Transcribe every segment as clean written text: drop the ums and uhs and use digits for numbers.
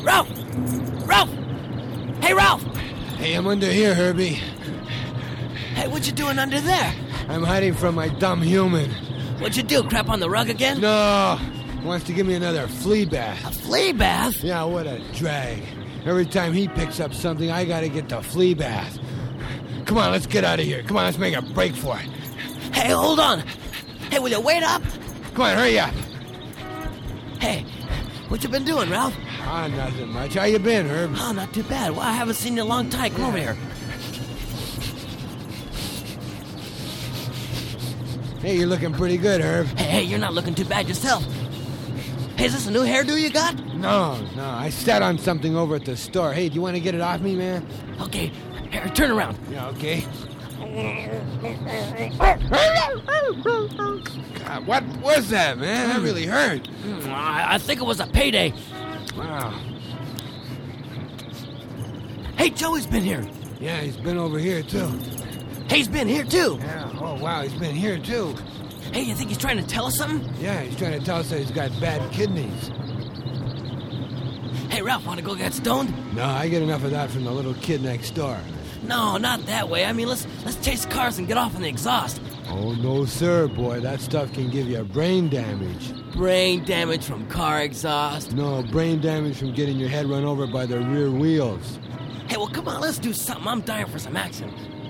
Ralph! Ralph! Hey, Ralph! Hey, I'm under here, Herbie. Hey, what you doing under there? I'm hiding from my dumb human. What'd you do, crap on the rug again? No, he wants to give me another flea bath. A flea bath? Yeah, what a drag. Every time he picks up something, I gotta get the flea bath. Come on, let's get out of here. Come on, let's make a break for it. Hey, hold on. Hey, will you wait up? Come on, hurry up. Hey, what you been doing, Ralph? Ah, nothing much. How you been, Herb? Oh, not too bad. Well, I haven't seen you in a long time. Come over here. Hey, you're looking pretty good, Herb. Hey, you're not looking too bad yourself. Hey, is this a new hairdo you got? No, I sat on something over at the store. Hey, do you want to get it off me, man? Okay, here, turn around. Yeah, okay. God, what was that, man? That really hurt. I think it was a payday. Wow. Hey, Joey's been here. Yeah, he's been over here, too. He's been here, too. Yeah, oh, wow, he's been here, too. Hey, you think he's trying to tell us something? Yeah, he's trying to tell us that he's got bad kidneys. Hey, Ralph, want to go get stoned? No, I get enough of that from the little kid next door. No, not that way. I mean, let's chase cars and get off in the exhaust. Oh, no, sir, boy. That stuff can give you brain damage. Brain damage from car exhaust? No, brain damage from getting your head run over by the rear wheels. Hey, well, come on, let's do something. I'm dying for some action.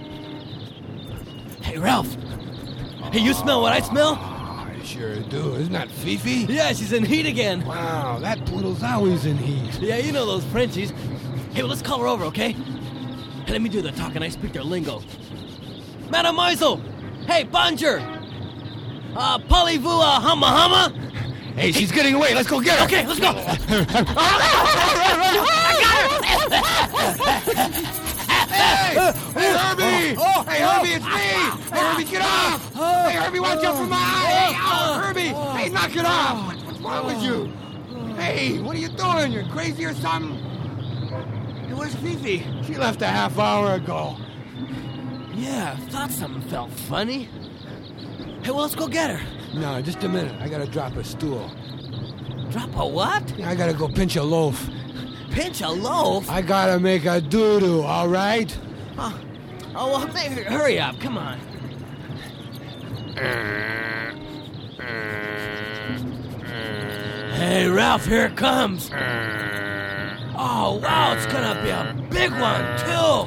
Hey, Ralph. Hey, you smell what I smell? Oh, I sure do. Isn't that Fifi? Yeah, she's in heat again. Wow, that poodle's always in heat. Yeah, you know those Frenchies. Hey, well, let's call her over, okay? Hey, let me do the talking. I speak their lingo. Mademoiselle! Hey, bonjour! Parlez-vous humma humma? Hey, she's getting away. Let's go get her. Okay, let's go! Hey, Herbie! Hey, Herbie, it's me! Hey, Herbie, get off! Hey, Herbie, watch out for my eye! Hey, Herbie! Hey, knock it off! What's wrong with you? Hey, what are you doing? You're crazy or something? Hey, where's Fifi? She left a half hour ago. Yeah, I thought something felt funny. Hey, well, let's go get her. No, just a minute. I gotta drop a stool. Drop a what? Yeah, I gotta go pinch a loaf. Pinch a loaf? I gotta make a doo-doo, all right? Oh, well, hurry up. Come on. Hey, Ralph, here it comes. Oh, wow, it's gonna be a big one, too.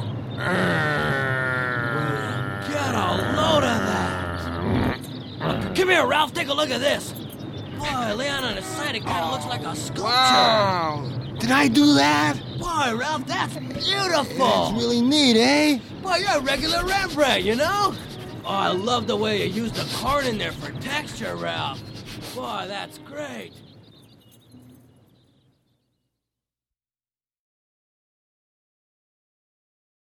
Get a load of that. Come here, Ralph, take a look at this. Boy, laying on its side, it kind of looks like a sculpture. Wow. Did I do that? Boy, Ralph, that's beautiful. That's really neat, eh? Boy, you're a regular Rembrandt, you know? Oh, I love the way you used the corn in there for texture, Ralph. Boy, that's great.